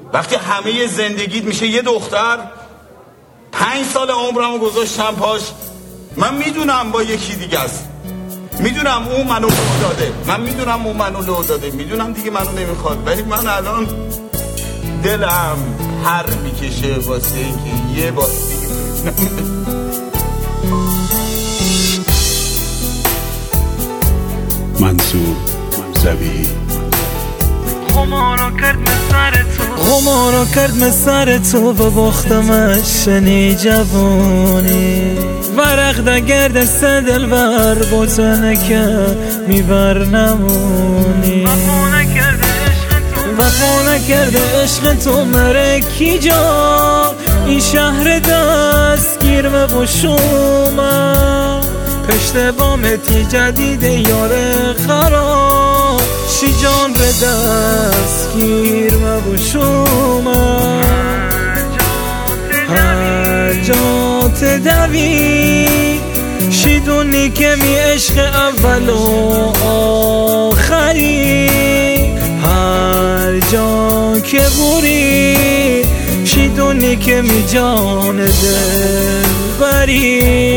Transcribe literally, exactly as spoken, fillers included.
وقتی همه زندگیت میشه یه دختر، پنج سال عمرمو گذاشتم پاش. من میدونم با یکی دیگه است، میدونم اون منو لو داده، من میدونم اون منو لو داده، میدونم دیگه منو نمیخواد، ولی من الان دلم هر میکشه واسه اینکه یه بار دیگه منصور زبی غمارو کرد سر تو غمارو کرد من سر تو و باختمش شنی جوانی ورق دا گرد سدل بر بوتنه که میبر نمونی وفا نکرده عشق تو مره کی جا این شهر دستگیر و شما پشت بامتی جدید یار خراب شی جان به دستگیر و شما هر جات دوی شی دونی که می عشق اول و آخری هر جا که بوری شی دونی که می جان دل بری